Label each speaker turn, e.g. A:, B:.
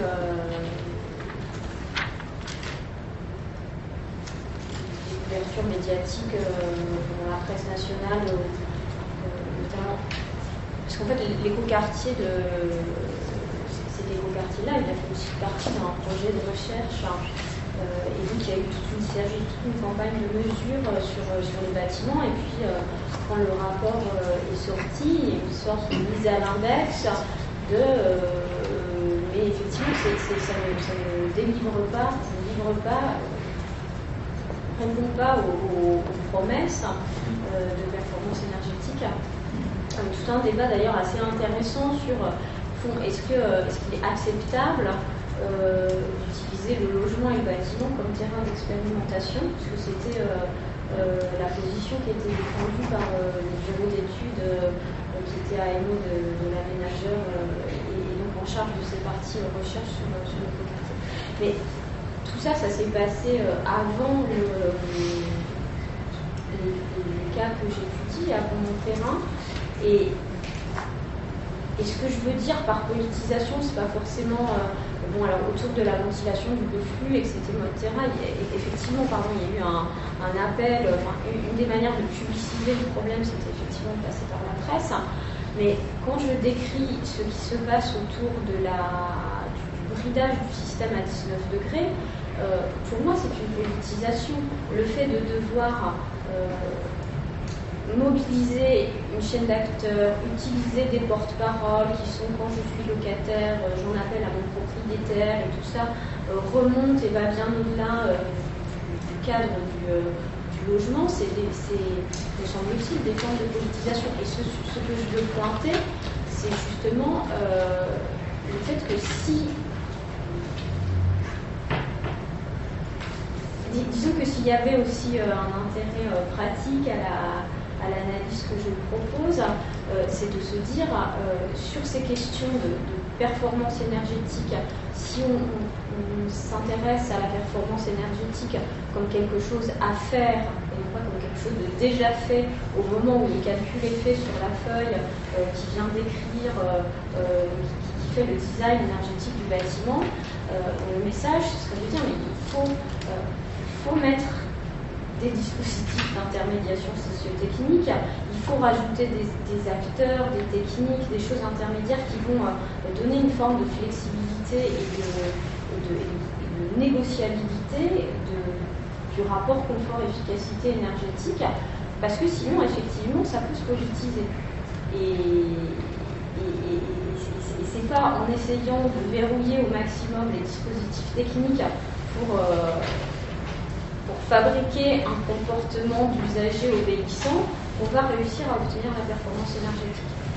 A: couvertures médiatiques dans la presse nationale, notamment. Parce qu'en fait, l'écoquartier cet écoquartier-là, il a fait aussi partie d'un projet de recherche. Et donc, il y a eu toute une campagne de mesures sur les bâtiments. Et puis, quand le rapport est sorti, il y a une sorte de mise à l'index mais effectivement, ça ne délivre pas, répond pas aux promesses de performance énergétique. Tout un débat d'ailleurs assez intéressant sur est-ce qu'il est acceptable d'utiliser le logement et le bâtiment comme terrain d'expérimentation, puisque c'était la position qui était défendue par le bureau d'études qui était AMO de l'aménageur et donc en charge de ces parties recherche sur l'écoquartier. Mais tout ça s'est passé avant les cas que j'étudie, avant mon terrain. Et ce que je veux dire par politisation, c'est pas forcément alors autour de la ventilation du reflux, etc. Effectivement, il y a eu un appel. Une des manières de publiciser le problème, c'était effectivement de passer par la presse. Mais quand je décris ce qui se passe autour du bridage du système à 19 degrés, pour moi, c'est une politisation. Le fait de devoir mobiliser une chaîne d'acteurs, utiliser des porte-paroles qui sont, quand je suis locataire, j'en appelle à mon propriétaire et tout ça, remonte et va bien au-delà du cadre du logement, c'est me semble-t-il des formes de politisation. Et ce que je veux pointer, c'est justement le fait que disons que s'il y avait aussi un intérêt pratique à l'analyse que je propose, c'est de se dire sur ces questions de performance énergétique, si on s'intéresse à la performance énergétique comme quelque chose à faire et non pas comme quelque chose de déjà fait au moment où le calcul est fait sur la feuille qui vient d'écrire, qui fait le design énergétique du bâtiment, le message, ce serait de dire mais il faut mettre des dispositifs d'intermédiation socio-technique, il faut rajouter des acteurs, des techniques, des choses intermédiaires qui vont donner une forme de flexibilité et de négociabilité du rapport confort-efficacité énergétique, parce que sinon, effectivement, ça peut se politiser. Et c'est pas en essayant de verrouiller au maximum les dispositifs techniques pour fabriquer un comportement d'usager obéissant, on va réussir à obtenir la performance énergétique.